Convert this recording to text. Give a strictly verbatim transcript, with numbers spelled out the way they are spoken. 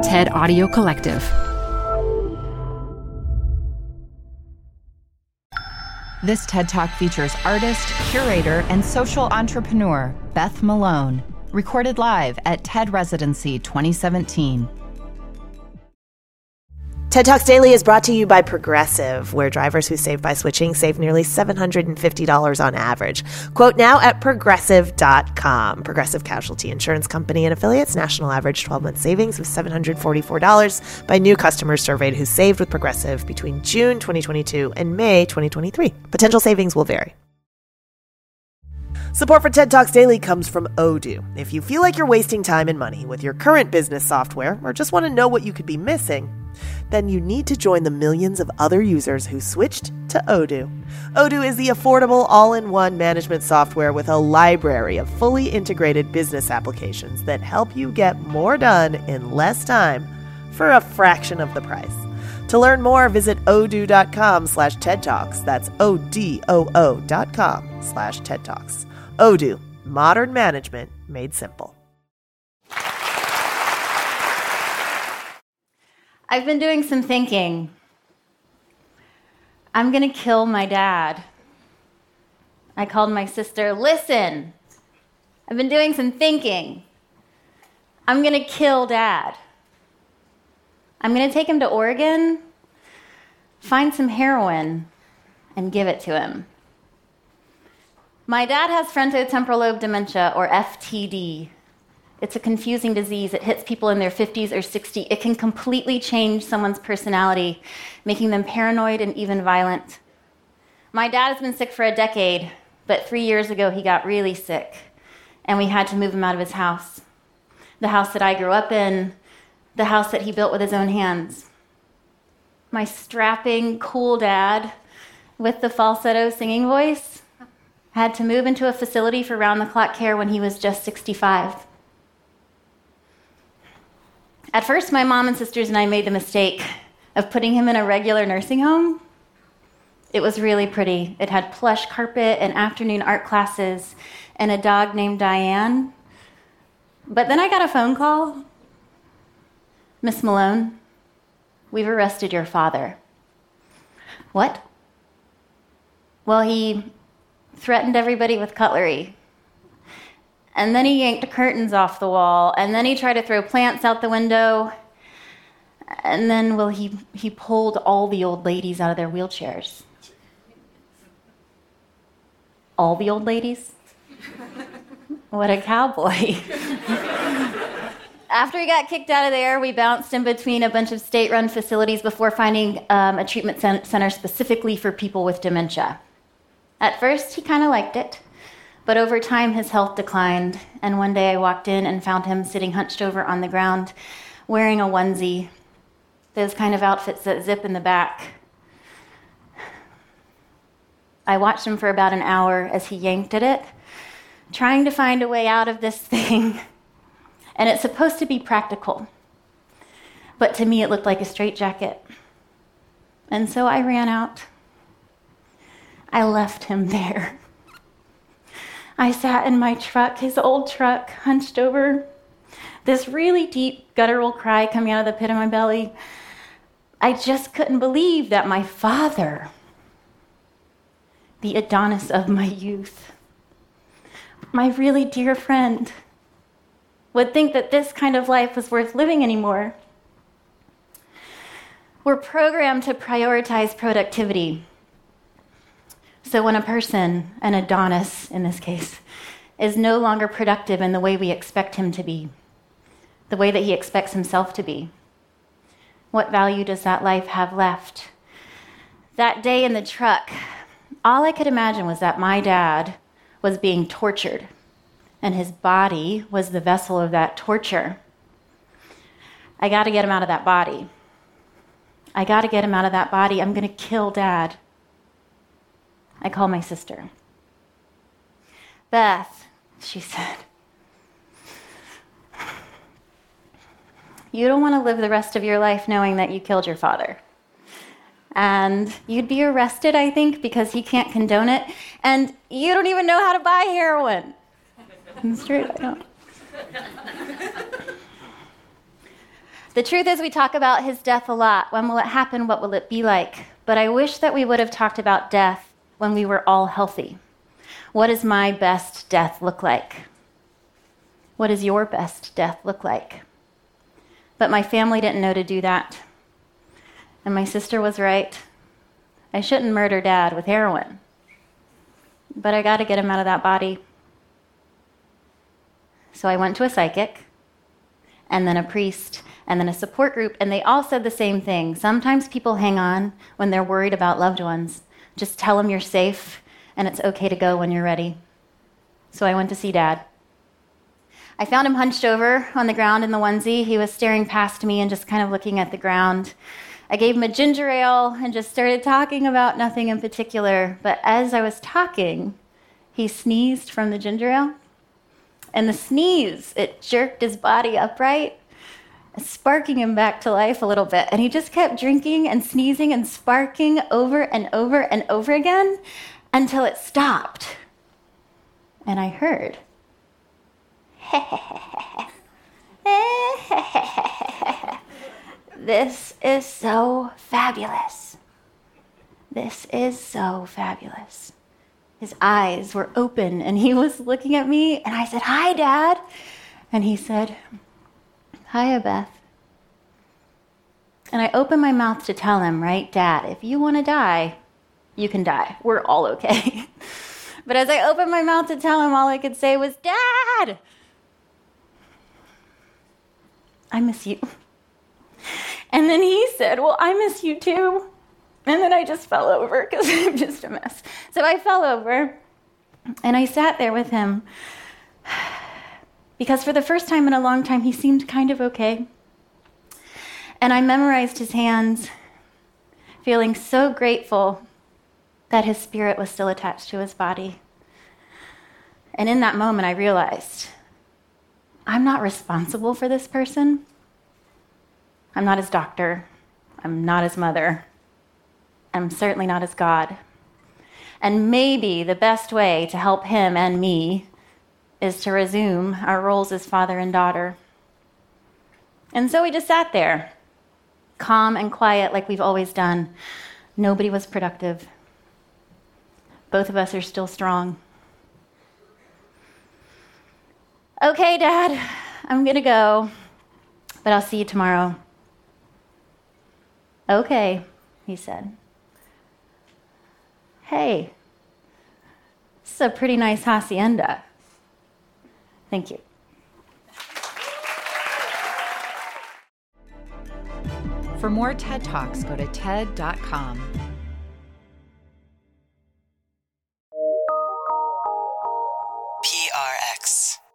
TED Audio Collective. This TED Talk features artist, curator, and social entrepreneur Beth Malone, recorded live at TED Residency twenty seventeen. TED Talks Daily is brought to you by Progressive, where drivers who save by switching save nearly seven hundred fifty dollars on average. Quote now at progressive dot com. Progressive Casualty Insurance Company and affiliates. National average twelve-month savings of seven hundred forty-four dollars by new customers surveyed who saved with Progressive between June twenty twenty-two and May twenty twenty-three. Potential savings will vary. Support for TED Talks Daily comes from Odoo. If you feel like you're wasting time and money with your current business software or just want to know what you could be missing, then you need to join the millions of other users who switched to Odoo. Odoo is the affordable all-in-one management software with a library of fully integrated business applications that help you get more done in less time for a fraction of the price. To learn more, visit odoo.com slash TED Talks. That's O-D-O-O dot com slash TED Talks. Odoo, modern management made simple. I've been doing some thinking. I'm going to kill my dad. I called my sister, listen, I've been doing some thinking. I'm going to kill Dad. I'm going to take him to Oregon, find some heroin, and give it to him. My dad has frontotemporal lobe dementia, or F T D. It's a confusing disease. It hits people in their fifties or sixties. It can completely change someone's personality, making them paranoid and even violent. My dad has been sick for a decade, but three years ago he got really sick, and we had to move him out of his house. The house that I grew up in, the house that he built with his own hands. My strapping, cool dad with the falsetto singing voice had to move into a facility for round-the-clock care when he was just sixty-five. At first, my mom and sisters and I made the mistake of putting him in a regular nursing home. It was really pretty. It had plush carpet and afternoon art classes and a dog named Diane. But then I got a phone call. Miss Malone, we've arrested your father. What? Well, he threatened everybody with cutlery. And then he yanked curtains off the wall, and then he tried to throw plants out the window, and then, well, he, he pulled all the old ladies out of their wheelchairs. All the old ladies? What a cowboy. After he got kicked out of there, we bounced in between a bunch of state-run facilities before finding um, a treatment center specifically for people with dementia. At first, he kind of liked it. But over time, his health declined, and one day I walked in and found him sitting hunched over on the ground, wearing a onesie, those kind of outfits that zip in the back. I watched him for about an hour as he yanked at it, trying to find a way out of this thing. And it's supposed to be practical, but to me it looked like a straitjacket. And so I ran out. I left him there. I sat in my truck, his old truck, hunched over, this really deep guttural cry coming out of the pit of my belly. I just couldn't believe that my father, the Adonis of my youth, my really dear friend, would think that this kind of life was worth living anymore. We're programmed to prioritize productivity. So when a person, an Adonis in this case, is no longer productive in the way we expect him to be, the way that he expects himself to be, what value does that life have left? That day in the truck, all I could imagine was that my dad was being tortured, and his body was the vessel of that torture. I got to get him out of that body. I got to get him out of that body. I'm going to kill Dad. I called my sister. Beth, she said, you don't want to live the rest of your life knowing that you killed your father. And you'd be arrested, I think, because he can't condone it. And you don't even know how to buy heroin. It's true, I don't. The truth is, we talk about his death a lot. When will it happen? What will it be like? But I wish that we would have talked about death when we were all healthy. What does my best death look like? What does your best death look like? But my family didn't know to do that. And my sister was right. I shouldn't murder Dad with heroin. But I got to get him out of that body. So I went to a psychic, and then a priest, and then a support group, and they all said the same thing. Sometimes people hang on when they're worried about loved ones. Just tell them you're safe, and it's okay to go when you're ready. So I went to see Dad. I found him hunched over on the ground in the onesie. He was staring past me and just kind of looking at the ground. I gave him a ginger ale and just started talking about nothing in particular. But as I was talking, he sneezed from the ginger ale. And the sneeze, it jerked his body upright, sparking him back to life a little bit. And he just kept drinking and sneezing and sparking over and over and over again until it stopped. And I heard, this is so fabulous. This is so fabulous. His eyes were open and he was looking at me and I said, "Hi, Dad." And he said, "Hiya, Beth." And I opened my mouth to tell him, right, Dad, if you want to die, you can die. We're all okay. But as I opened my mouth to tell him, all I could say was, "Dad, I miss you." And then he said, "Well, I miss you too." And then I just fell over because I'm just a mess. So I fell over and I sat there with him because for the first time in a long time, he seemed kind of okay. And I memorized his hands, feeling so grateful that his spirit was still attached to his body. And in that moment, I realized I'm not responsible for this person. I'm not his doctor. I'm not his mother. I'm certainly not his God. And maybe the best way to help him and me is to resume our roles as father and daughter. And so we just sat there, calm and quiet like we've always done. Nobody was productive. Both of us are still strong. "Okay, Dad, I'm gonna go, but I'll see you tomorrow." "Okay," he said. "Hey, this is a pretty nice hacienda." Thank you. For more TED Talks, go to ted dot com. P R X.